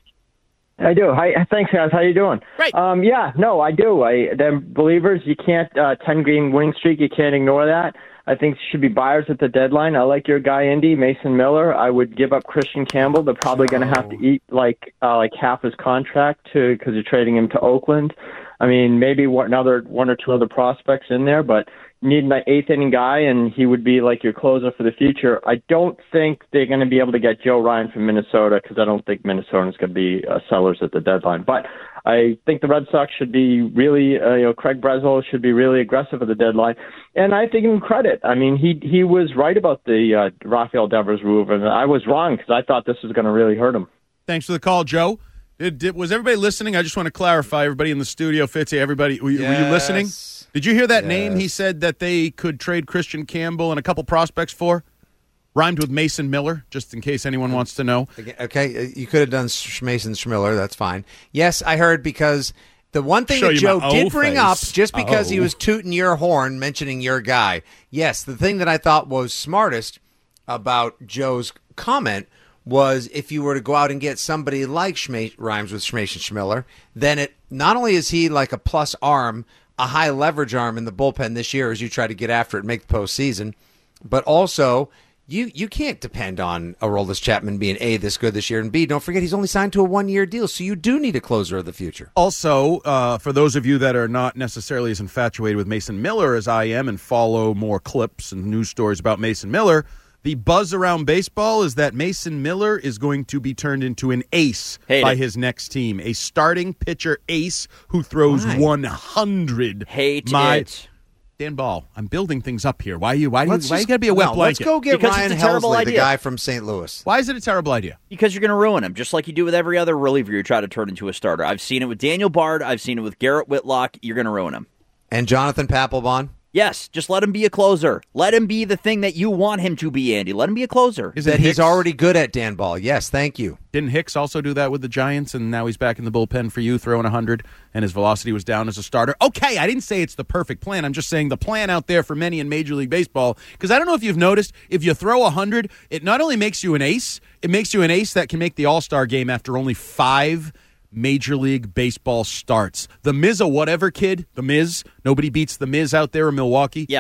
I do. Hi, thanks, guys. How you doing? Right. Um, yeah, no, I do. I, they're believers. You can't uh, ten-game winning streak. You can't ignore that. I think should be buyers at the deadline. I like your guy, Indy, Mason Miller. I would give up Christian Campbell. They're probably going to have to eat like uh, like half his contract to because you're trading him to Oakland. I mean, maybe one, another one or two other prospects in there, but you need an eighth inning guy, and he would be like your closer for the future. I don't think they're going to be able to get Joe Ryan from Minnesota because I don't think Minnesota's going to be uh, sellers at the deadline. But I think the Red Sox should be really, uh, you know, Craig Breslow should be really aggressive at the deadline. And I think him credit. I mean, he he was right about the uh, Rafael Devers move, and I was wrong because I thought this was going to really hurt him. Thanks for the call, Joe. Did, did, was everybody listening? I just want to clarify, everybody in the studio, Fitzy, everybody, were, yes. were you listening? Did you hear that yes. name he said that they could trade Christian Campbell and a couple prospects for? Rhymed with Mason Miller, just in case anyone wants to know. Okay, you could have done Sh- Mason Schmiller. That's fine. Yes, I heard because the one thing Show that you Joe my did O bring face. up, just because he Oh. was tooting your horn, mentioning your guy. Yes, the thing that I thought was smartest about Joe's comment was if you were to go out and get somebody like Schme- rhymes with Mason Schmiller, then it not only is he like a plus arm, a high leverage arm in the bullpen this year as you try to get after it and make the postseason, but also you you can't depend on Aroldis Chapman being A, this good this year, and B, don't forget he's only signed to a one-year deal, so you do need a closer of the future. Also, uh, for those of you that are not necessarily as infatuated with Mason Miller as I am and follow more clips and news stories about Mason Miller, the buzz around baseball is that Mason Miller is going to be turned into an ace Hate by it. his next team, a starting pitcher ace who throws Why? one hundred. Hate My- it. Dan Ball, I'm building things up here. Why you? Why do you? Let's Why you just- got to be a wet no, blanket? Let's go get Because Ryan it's a terrible Helsley, the idea. guy from Saint Louis. Why is it a terrible idea? Because you're going to ruin him, just like you do with every other reliever you try to turn into a starter. I've seen it with Daniel Bard. I've seen it with Garrett Whitlock. You're going to ruin him. And Jonathan Papelbon. Yes, just let him be a closer. Let him be the thing that you want him to be, Andy. Let him be a closer. Is That it he's Hicks? already good at, Dan Ball. Yes, thank you. Didn't Hicks also do that with the Giants, and now he's back in the bullpen for you, throwing one hundred, and his velocity was down as a starter? Okay, I didn't say it's the perfect plan. I'm just saying the plan out there for many in Major League Baseball, because I don't know if you've noticed, if you throw one hundred, it not only makes you an ace, it makes you an ace that can make the All-Star game after only five Major League Baseball starts. The Miz, a whatever kid, the Miz, nobody beats the Miz out there in Milwaukee. Yeah.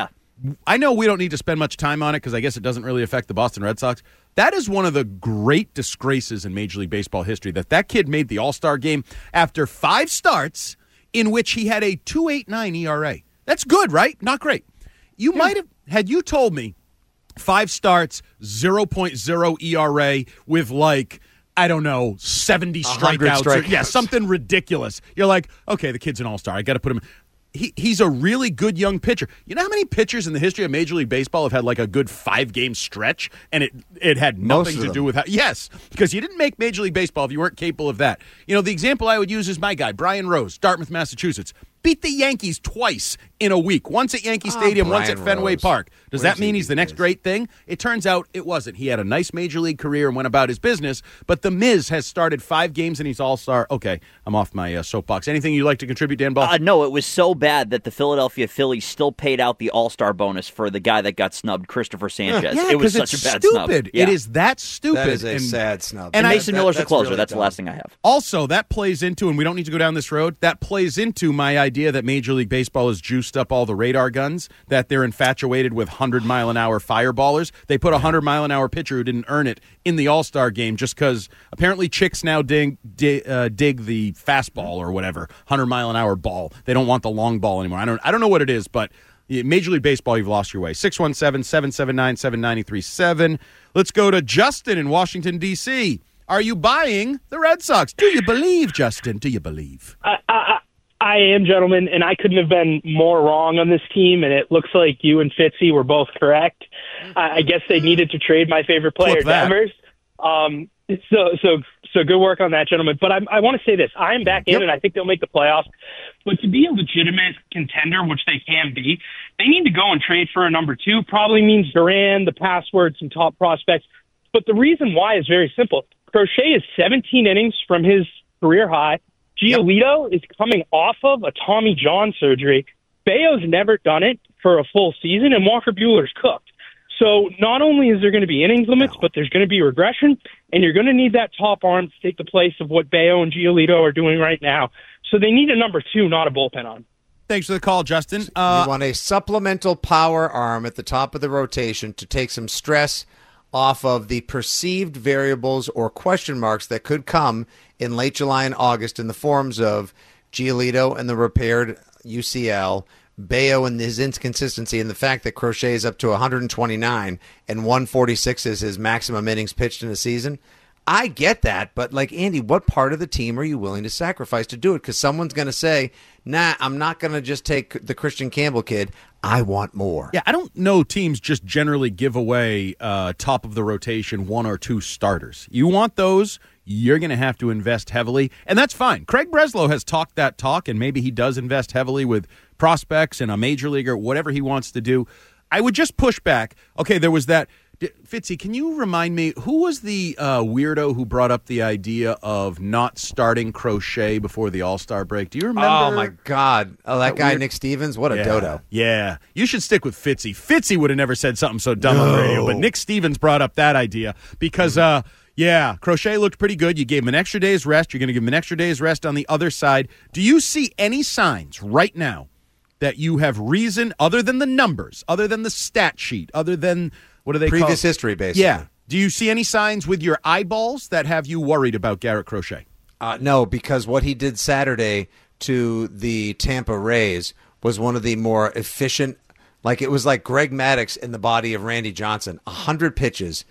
I know we don't need to spend much time on it because I guess it doesn't really affect the Boston Red Sox. That is one of the great disgraces in Major League Baseball history, that that kid made the All-Star game after five starts in which he had a two point eight nine E R A. That's good, right? Not great. You yeah. might have, had you told me five starts, zero point zero E R A with like, I don't know, seventy strikeouts. Or, yeah, something ridiculous. You're like, okay, the kid's an all-star. I got to put him in. He, he's a really good young pitcher. You know how many pitchers in the history of Major League Baseball have had like a good five-game stretch, and it it had nothing to do with how? Yes, because you didn't make Major League Baseball if you weren't capable of that. You know, the example I would use is my guy, Brian Rose, Dartmouth, Massachusetts. Beat the Yankees twice in a week. Once at Yankee Stadium, oh, once at Fenway Rose. Park. Does Where's that mean he he's the next great thing? It turns out it wasn't. He had a nice Major League career and went about his business, but The Miz has started five games and he's all-star. Okay, I'm off my uh, soapbox. Anything you'd like to contribute, Dan Ball? Uh, no, it was so bad that the Philadelphia Phillies still paid out the all-star bonus for the guy that got snubbed, Christopher Sanchez. Yeah, it was such it's a bad stupid. snub. Yeah. It is that stupid. That is a and, sad snub. And, and Mason that, Miller's that, a closer. Really that's dumb. the last thing I have. Also, that plays into, and we don't need to go down this road, that plays into my idea that Major League Baseball has juiced up all the radar guns, that they're infatuated with one hundred mile an hour fireballers. They put a one hundred mile an hour pitcher who didn't earn it in the All-Star game just because apparently chicks now dig, dig, uh, dig the fastball or whatever, one hundred mile an hour ball. They don't want the long ball anymore. I don't I don't know what it is, but Major League Baseball, you've lost your way. six one seven, seven seven nine, seven nine three seven. Let's go to Justin in Washington, D C Are you buying the Red Sox? Do you believe, Justin? Do you believe? I, I, I am, gentlemen, and I couldn't have been more wrong on this team, and it looks like you and Fitzy were both correct. I, I guess they needed to trade my favorite player, Devers. Um, so, so, so good work on that, gentlemen. But I, I want to say this. I am back in, yep. and I think they'll make the playoffs. But to be a legitimate contender, which they can be, they need to go and trade for a number two. Probably means Duran, the password, some top prospects. But the reason why is very simple. Crochet is seventeen innings from his career high. Giolito yep. is coming off of a Tommy John surgery. Bayo's never done it for a full season, and Walker Buehler's cooked. So not only is there going to be innings limits, no. but there's going to be regression, and you're going to need that top arm to take the place of what Bayo and Giolito are doing right now. So they need a number two, not a bullpen arm. Thanks for the call, Justin. Uh, you want a supplemental power arm at the top of the rotation to take some stress off of the perceived variables or question marks that could come in late July and August in the forms of Giolito and the repaired U C L, Bayo and his inconsistency, and the fact that Crochet is up to one hundred twenty-nine and one forty-six is his maximum innings pitched in a season. I get that, but like, Andy, what part of the team are you willing to sacrifice to do it? Because someone's going to say, nah, I'm not going to just take the Christian Campbell kid. I want more. Yeah, I don't know teams just generally give away uh, top of the rotation one or two starters. You want those, you're going to have to invest heavily, and that's fine. Craig Breslow has talked that talk, and maybe he does invest heavily with prospects and a major leaguer, whatever he wants to do. I would just push back. Okay, there was that. Fitzy, can you remind me, who was the uh, weirdo who brought up the idea of not starting Crochet before the All-Star break? Do you remember? Oh, my God. Oh, that, that guy, weird... Nick Stevens? What a yeah. dodo. Yeah. You should stick with Fitzy. Fitzy would have never said something so dumb no. on the radio, but Nick Stevens brought up that idea because, uh, yeah, Crochet looked pretty good. You gave him an extra day's rest. You're going to give him an extra day's rest on the other side. Do you see any signs right now that you have reason, other than the numbers, other than the stat sheet, other than... What do they Previous call Previous history, basically. Yeah. Do you see any signs with your eyeballs that have you worried about Garrett Crochet? Uh, no, because what he did Saturday to the Tampa Rays was one of the more efficient, like it was like Greg Maddux in the body of Randy Johnson. one hundred pitches.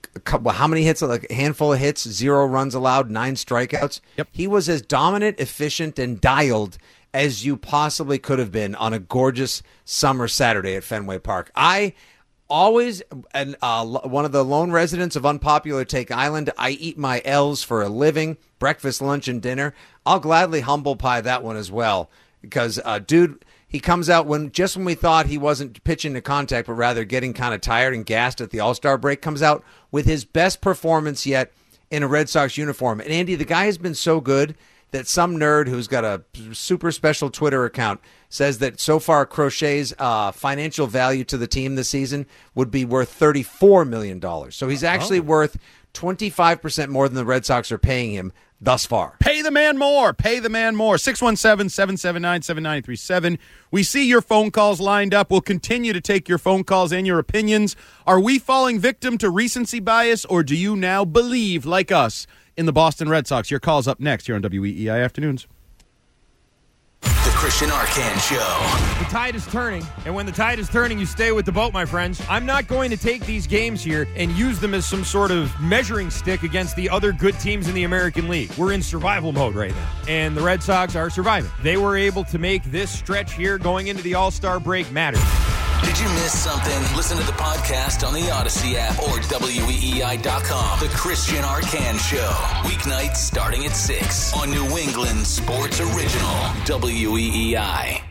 How many hits? Like a handful of hits, zero runs allowed, nine strikeouts. Yep. He was as dominant, efficient, and dialed as you possibly could have been on a gorgeous summer Saturday at Fenway Park. I... Always, and uh, one of the lone residents of Unpopular Take Island, I eat my L's for a living, breakfast, lunch, and dinner. I'll gladly humble pie that one as well because, uh, dude, he comes out when just when we thought he wasn't pitching to contact, but rather getting kind of tired and gassed at the All-Star break, comes out with his best performance yet in a Red Sox uniform. And, Andy, the guy has been so good that some nerd who's got a super special Twitter account says that so far Crochet's uh, financial value to the team this season would be worth thirty-four million dollars. So he's actually oh. worth twenty-five percent more than the Red Sox are paying him thus far. Pay the man more. Pay the man more. six one seven, seven seven nine, seven nine three seven. We see your phone calls lined up. We'll continue to take your phone calls and your opinions. Are we falling victim to recency bias, or do you now believe, like us, in the Boston Red Sox? Your call's up next here on W E E I Afternoons. The Christian Arcand Show. The tide is turning, and when the tide is turning, you stay with the boat, my friends. I'm not going to take these games here and use them as some sort of measuring stick against the other good teams in the American League. We're in survival mode right now, and the Red Sox are surviving. They were able to make this stretch here going into the All-Star break matter. Did you miss something? Listen to the podcast on the Odyssey app or W E E I dot com. The Christian Arcand Show. Weeknights starting at six on New England Sports Original. W E E I.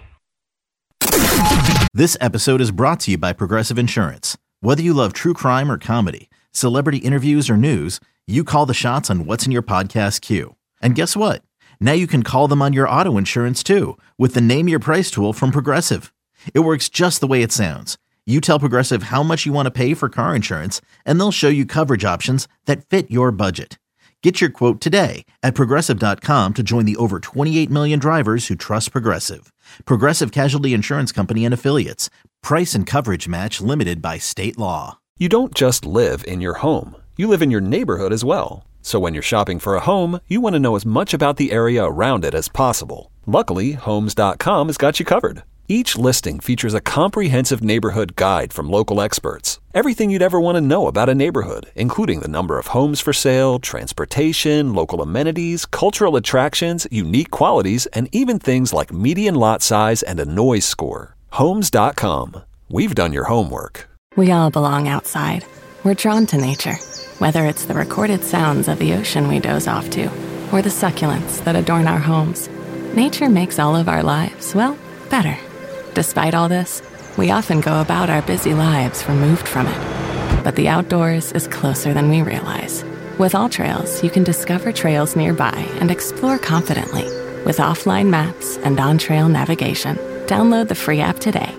This episode is brought to you by Progressive Insurance. Whether you love true crime or comedy, celebrity interviews or news, you call the shots on what's in your podcast queue. And guess what? Now you can call them on your auto insurance too with the Name Your Price tool from Progressive. It works just the way it sounds. You tell Progressive how much you want to pay for car insurance, and they'll show you coverage options that fit your budget. Get your quote today at Progressive dot com to join the over twenty-eight million drivers who trust Progressive. Progressive Casualty Insurance Company and Affiliates. Price and coverage match limited by state law. You don't just live in your home. You live in your neighborhood as well. So when you're shopping for a home, you want to know as much about the area around it as possible. Luckily, Homes dot com has got you covered. Each listing features a comprehensive neighborhood guide from local experts. Everything you'd ever want to know about a neighborhood, including the number of homes for sale, transportation, local amenities, cultural attractions, unique qualities, and even things like median lot size and a noise score. Homes dot com. We've done your homework. We all belong outside. We're drawn to nature, whether it's the recorded sounds of the ocean we doze off to, or the succulents that adorn our homes. Nature makes all of our lives, well, better. Despite all this, we often go about our busy lives removed from it. But the outdoors is closer than we realize. With AllTrails, you can discover trails nearby and explore confidently. With offline maps and on-trail navigation, download the free app today.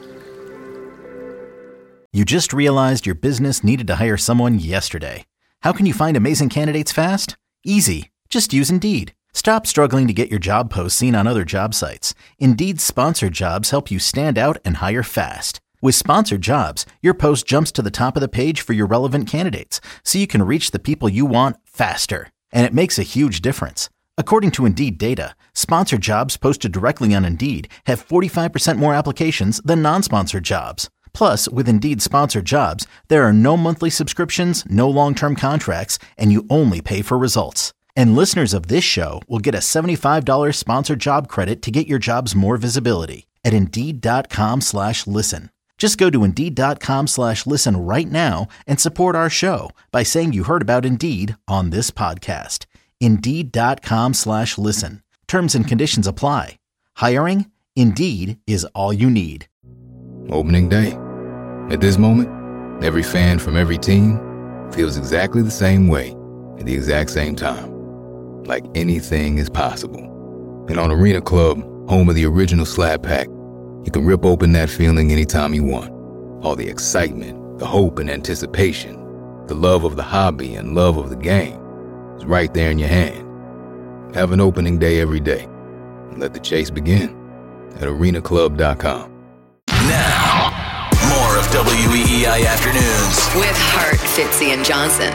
You just realized your business needed to hire someone yesterday. How can you find amazing candidates fast? Easy. Just use Indeed. Stop struggling to get your job posts seen on other job sites. Indeed's sponsored jobs help you stand out and hire fast. With sponsored jobs, your post jumps to the top of the page for your relevant candidates, so you can reach the people you want faster. And it makes a huge difference. According to Indeed data, sponsored jobs posted directly on Indeed have forty-five percent more applications than non-sponsored jobs. Plus, with Indeed sponsored jobs, there are no monthly subscriptions, no long-term contracts, and you only pay for results. And listeners of this show will get a seventy-five dollars sponsored job credit to get your jobs more visibility at Indeed.com slash listen. Just go to Indeed.com slash listen right now and support our show by saying you heard about Indeed on this podcast. Indeed.com slash listen. Terms and conditions apply. Hiring? Indeed is all you need. Opening day. At this moment, every fan from every team feels exactly the same way at the exact same time. Like anything is possible. And on Arena Club, home of the original Slab Pack, you can rip open that feeling anytime you want. All the excitement, the hope and anticipation, the love of the hobby and love of the game is right there in your hand. Have an opening day every day. And let the chase begin at arena club dot com. Now, more of W E E I Afternoons with Hart, Fitzy, and Johnson.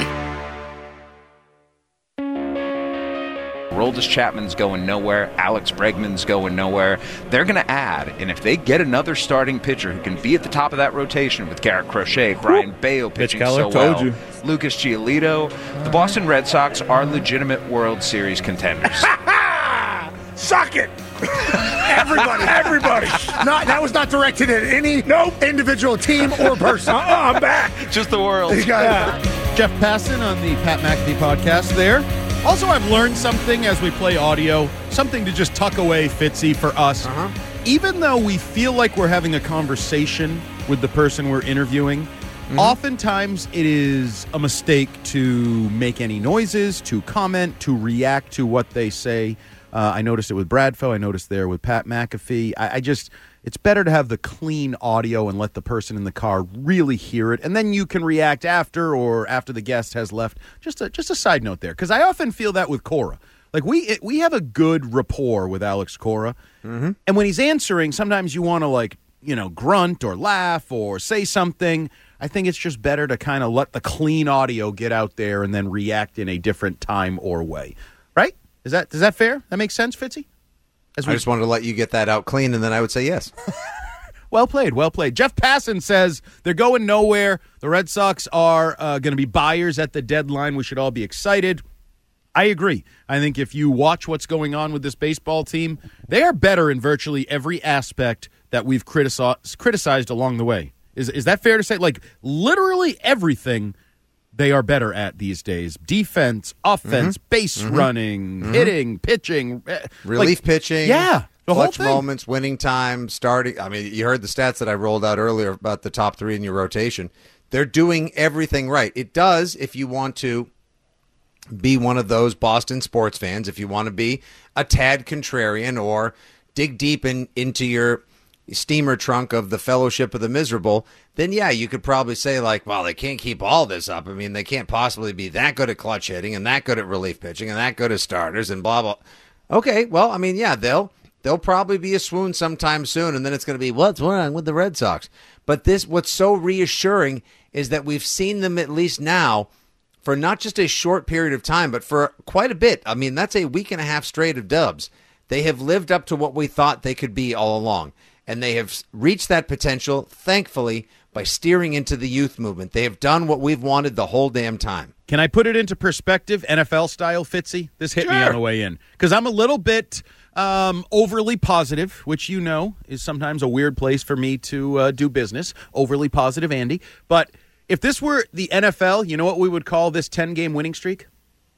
Aroldis Chapman's going nowhere. Alex Bregman's going nowhere. They're going to add, and if they get another starting pitcher who can be at the top of that rotation with Garrett Crochet, Brian Bayo pitching so well, you. Lucas Giolito, the Boston Red Sox are legitimate World Series contenders. Suck it! Everybody, everybody. Not, that was not directed at any no individual team or person. Uh-uh, I'm back. Just the world. Yeah. Jeff Passan on the Pat McAfee podcast there. Also, I've learned something as we play audio, something to just tuck away, Fitzy, for us. Uh-huh. Even though we feel like we're having a conversation with the person we're interviewing, mm-hmm. oftentimes it is a mistake to make any noises, to comment, to react to what they say. Uh, I noticed it with Bradfo. I noticed there with Pat McAfee. I, I just, It's better to have the clean audio and let the person in the car really hear it, and then you can react after or after the guest has left. Just a, just a side note there, because I often feel that with Cora. Like, we it, we have a good rapport with Alex Cora, mm-hmm. and when he's answering, sometimes you want to, like, you know, grunt or laugh or say something. I think it's just better to kind of let the clean audio get out there and then react in a different time or way. Right? Is that is that fair? That makes sense, Fitzy? As we, I just wanted to let you get that out clean, and then I would say yes. Well played, well played. Jeff Passan says they're going nowhere. The Red Sox are uh, going to be buyers at the deadline. We should all be excited. I agree. I think if you watch what's going on with this baseball team, they are better in virtually every aspect that we've critici- criticized along the way. Is is that fair to say? Like, literally everything they are better at these days. Defense, offense, mm-hmm. base mm-hmm. running, mm-hmm. hitting, pitching. Relief like, pitching. Yeah. The clutch whole thing. moments, winning time, starting. I mean, you heard the stats that I rolled out earlier about the top three in your rotation. They're doing everything right. It does, if you want to be one of those Boston sports fans, if you want to be a tad contrarian or dig deep in, into your steamer trunk of the Fellowship of the Miserable, then yeah, you could probably say, like, well, they can't keep all this up. I mean, they can't possibly be that good at clutch hitting and that good at relief pitching and that good at starters and blah, blah. Okay, well, I mean, yeah, they'll they'll probably be a swoon sometime soon, and then it's going to be, what's wrong with the Red Sox? But this, what's so reassuring is that we've seen them at least now for not just a short period of time, but for quite a bit. I mean, that's a week and a half straight of dubs. They have lived up to what we thought they could be all along. And they have reached that potential, thankfully, by steering into the youth movement. They have done what we've wanted the whole damn time. Can I put it into perspective, N F L style, Fitzy? This hit sure. me on the way in. Because I'm a little bit um, overly positive, which you know is sometimes a weird place for me to uh, do business. Overly positive, Andy. But if this were the N F L, you know what we would call this ten-game winning streak?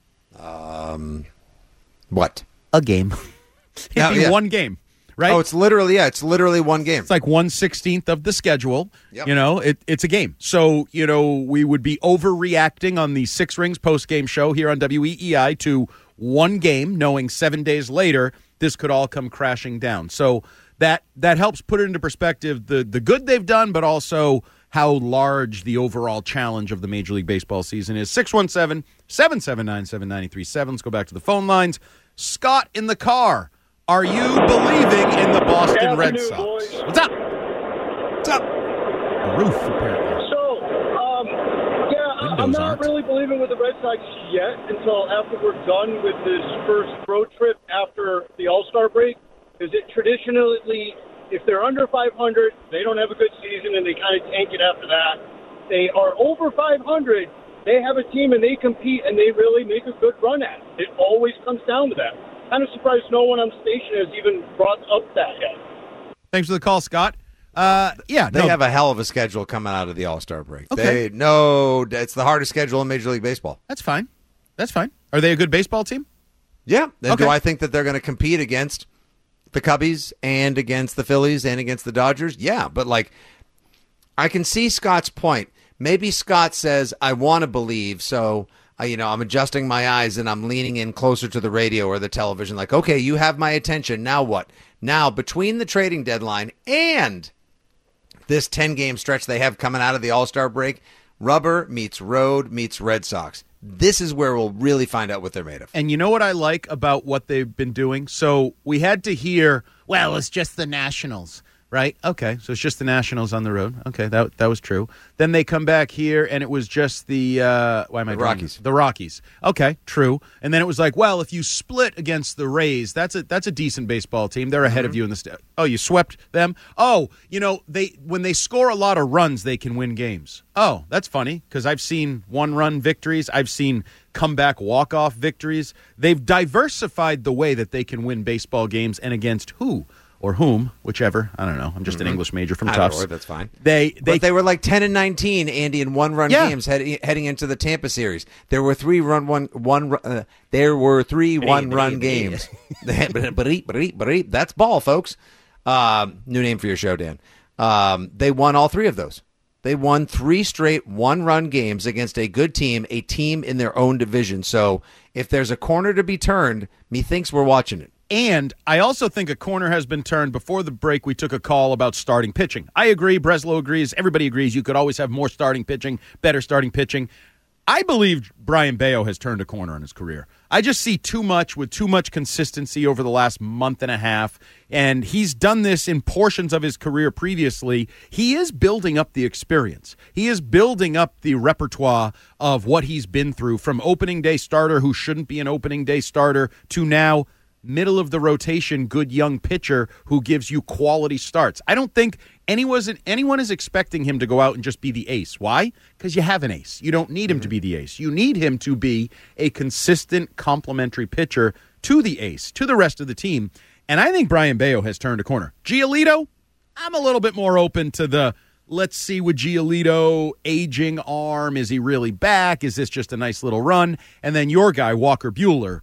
Um, What? A game. It'd yeah, be yeah. one game. Right? Oh, it's literally, yeah, it's literally one game. It's like one sixteenth of the schedule. Yep. You know, it, it's a game. So, you know, we would be overreacting on the Six Rings post-game show here on W E E I to one game, knowing seven days later this could all come crashing down. So that that helps put it into perspective, the, the good they've done, but also how large the overall challenge of the Major League Baseball season is. six one seven, seven seven nine, seven nine three seven. Let's go back to the phone lines. Scott in the car. Are you believing in the Boston Red Sox? Boys. What's up? What's up? The roof, apparently. So, um, yeah, Windows I'm not aren't. really believing with the Red Sox yet until after we're done with this first road trip after the All-Star break. Because it traditionally, if they're under five hundred, they don't have a good season and they kind of tank it after that. They are over five hundred, they have a team and they compete and they really make a good run at it. It always comes down to that. Kind of surprised no one on station has even brought up that yet. Thanks for the call, Scott. Uh, yeah, they no. have a hell of a schedule coming out of the All-Star break. Okay. They, no, it's the hardest schedule in Major League Baseball. That's fine. That's fine. Are they a good baseball team? Yeah. And okay. do I think that they're going to compete against the Cubbies and against the Phillies and against the Dodgers? Yeah, but like, I can see Scott's point. Maybe Scott says, I want to believe, so I, you know, I'm adjusting my eyes and I'm leaning in closer to the radio or the television. Like, okay, you have my attention. Now what? Now, between the trading deadline and this ten-game stretch they have coming out of the All-Star break, rubber meets road meets Red Sox. This is where we'll really find out what they're made of. And you know what I like about what they've been doing? So we had to hear, well, it's just the Nationals. Right? Okay. So it's just the Nationals on the road. Okay, that that was true. Then they come back here, and it was just the uh, why am I the Rockies? The Rockies. Okay, true. And then it was like, well, if you split against the Rays, that's a that's a decent baseball team. They're ahead mm-hmm. of you in the st- oh, you swept them. Oh, you know they when they score a lot of runs, they can win games. Oh, that's funny because I've seen one-run victories. I've seen comeback walk-off victories. They've diversified the way that they can win baseball games, and against who? Or whom, whichever. I don't know. I'm just mm-hmm. an English major from I Tufts. Don't know, that's fine. They, they, but they were like ten and nineteen, Andy, in one-run yeah. games head, heading into the Tampa series. There were three run one one. Uh, there were three one-run games. That's ball, folks. Um, new name for your show, Dan. Um, they won all three of those. They won three straight one-run games against a good team, a team in their own division. So if there's a corner to be turned, methinks we're watching it. And I also think a corner has been turned. Before the break, we took a call about starting pitching. I agree. Breslow agrees. Everybody agrees. You could always have more starting pitching, better starting pitching. I believe Brayan Bello has turned a corner in his career. I just see too much with too much consistency over the last month and a half, and he's done this in portions of his career previously. He is building up the experience. He is building up the repertoire of what he's been through, from opening day starter who shouldn't be an opening day starter to now middle of the rotation, good young pitcher who gives you quality starts. I don't think anyone, anyone is expecting him to go out and just be the ace. Why? Because you have an ace. You don't need him to be the ace. You need him to be a consistent complementary pitcher to the ace, to the rest of the team. And I think Brayan Bello has turned a corner. Giolito, I'm a little bit more open to the let's see with Giolito, aging arm. Is he really back? Is this just a nice little run? And then your guy, Walker Buehler,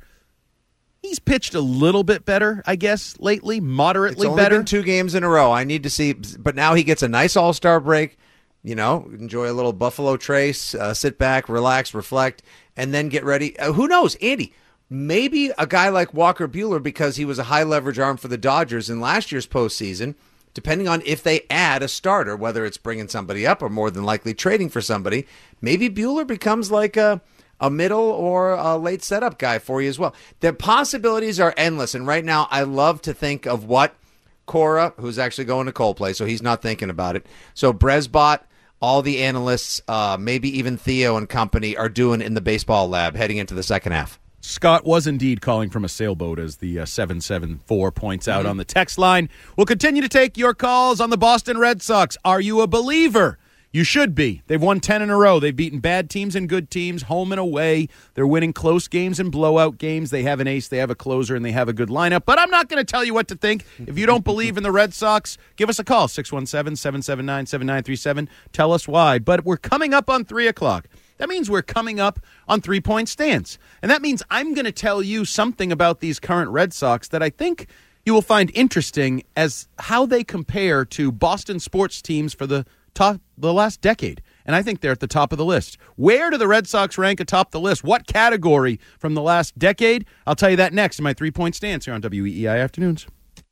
he's pitched a little bit better, I guess, lately, moderately it's only better. Been two games in a row. I need to see, but now he gets a nice All-Star break. You know, enjoy a little Buffalo Trace, uh, sit back, relax, reflect, and then get ready. Uh, who knows, Andy? Maybe a guy like Walker Buehler, because he was a high leverage arm for the Dodgers in last year's postseason, depending on if they add a starter, whether it's bringing somebody up or more than likely trading for somebody, maybe Buehler becomes like a a middle or a late setup guy for you as well. The possibilities are endless. And right now, I love to think of what Cora, who's actually going to Coldplay, so he's not thinking about it. So Bresbot, all the analysts, uh, maybe even Theo and company are doing in the baseball lab heading into the second half. Scott was indeed calling from a sailboat, as the uh, seven seven four points out Mm-hmm. on the text line. We'll continue to take your calls on the Boston Red Sox. Are you a believer? You should be. They've won ten in a row. They've beaten bad teams and good teams, home and away. They're winning close games and blowout games. They have an ace, they have a closer, and they have a good lineup. But I'm not going to tell you what to think. If you don't believe in the Red Sox, give us a call, six one seven, seven seven nine, seven nine three seven. Tell us why. But we're coming up on three o'clock. That means we're coming up on three-point stance. And that means I'm going to tell you something about these current Red Sox that I think you will find interesting as how they compare to Boston sports teams for the top the last decade. And I think they're at the top of the list. Where do the Red Sox rank atop the list? What category from the last decade? I'll tell you that next in my three-point stance here on W E E I Afternoons.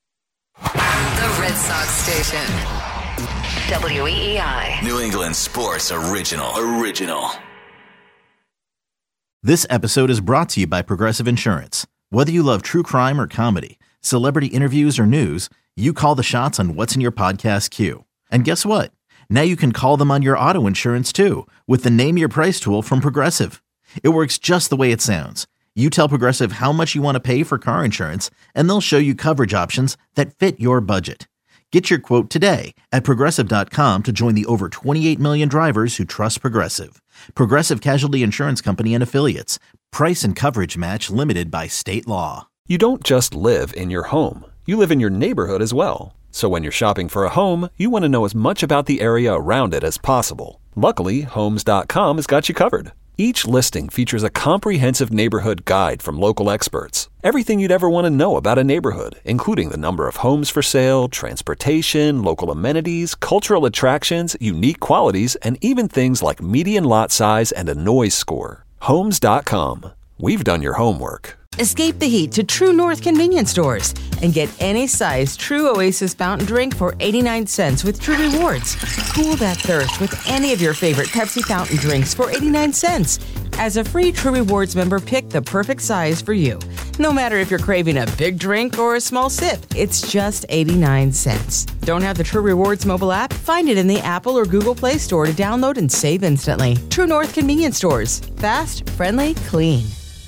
The Red Sox station. W E E I. New England Sports Original. Original. This episode is brought to you by Progressive Insurance. Whether you love true crime or comedy, celebrity interviews or news, you call the shots on what's in your podcast queue. And guess what? Now you can call them on your auto insurance too with the Name Your Price tool from Progressive. It works just the way it sounds. You tell Progressive how much you want to pay for car insurance, and they'll show you coverage options that fit your budget. Get your quote today at Progressive dot com to join the over twenty-eight million drivers who trust Progressive. Progressive Casualty Insurance Company and Affiliates. Price and coverage match limited by state law. You don't just live in your home. You live in your neighborhood as well. So when you're shopping for a home, you want to know as much about the area around it as possible. Luckily, Homes dot com has got you covered. Each listing features a comprehensive neighborhood guide from local experts. Everything you'd ever want to know about a neighborhood, including the number of homes for sale, transportation, local amenities, cultural attractions, unique qualities, and even things like median lot size and a noise score. Homes dot com. We've done your homework. Escape the heat to True North convenience stores and get any size True Oasis fountain drink for eighty-nine cents with True Rewards. Cool that thirst with any of your favorite Pepsi fountain drinks for eighty-nine cents. As a free True Rewards member, pick the perfect size for you. No matter if you're craving a big drink or a small sip, it's just eighty-nine cents. Don't have the True Rewards mobile app? Find it in the Apple or Google Play Store to download and save instantly. True North convenience stores. Fast, friendly, clean.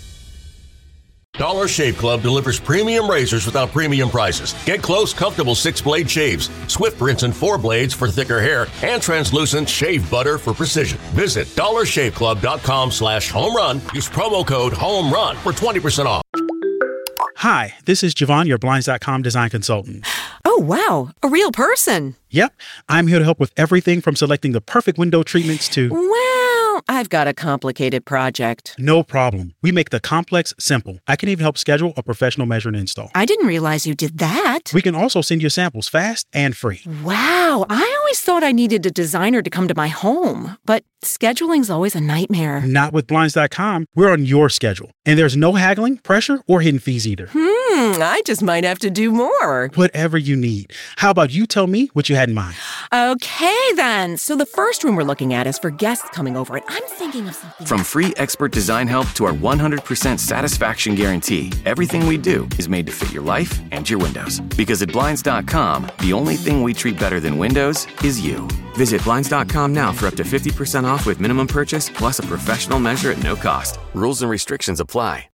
Dollar Shave Club delivers premium razors without premium prices. Get close, comfortable six-blade shaves, swift rinse and four blades for thicker hair, and translucent shave butter for precision. Visit dollar shave club dot com slash home run. Use promo code HOMERUN for twenty percent off. Hi, this is Javon, your Blinds dot com design consultant. Oh, wow. A real person. Yep. I'm here to help with everything from selecting the perfect window treatments to... Well, I've got a complicated project. No problem. We make the complex simple. I can even help schedule a professional measure and install. I didn't realize you did that. We can also send you samples fast and free. Wow. I always thought I needed a designer to come to my home, but scheduling's always a nightmare. Not with Blinds dot com. We're on your schedule. And there's no haggling, pressure, or hidden fees either. Hmm. Hmm, I just might have to do more. Whatever you need. How about you tell me what you had in mind? Okay, then. So the first room we're looking at is for guests coming over, and I'm thinking of something. From free expert design help to our one hundred percent satisfaction guarantee, everything we do is made to fit your life and your windows. Because at Blinds dot com, the only thing we treat better than windows is you. Visit Blinds dot com now for up to fifty percent off with minimum purchase, plus a professional measure at no cost. Rules and restrictions apply.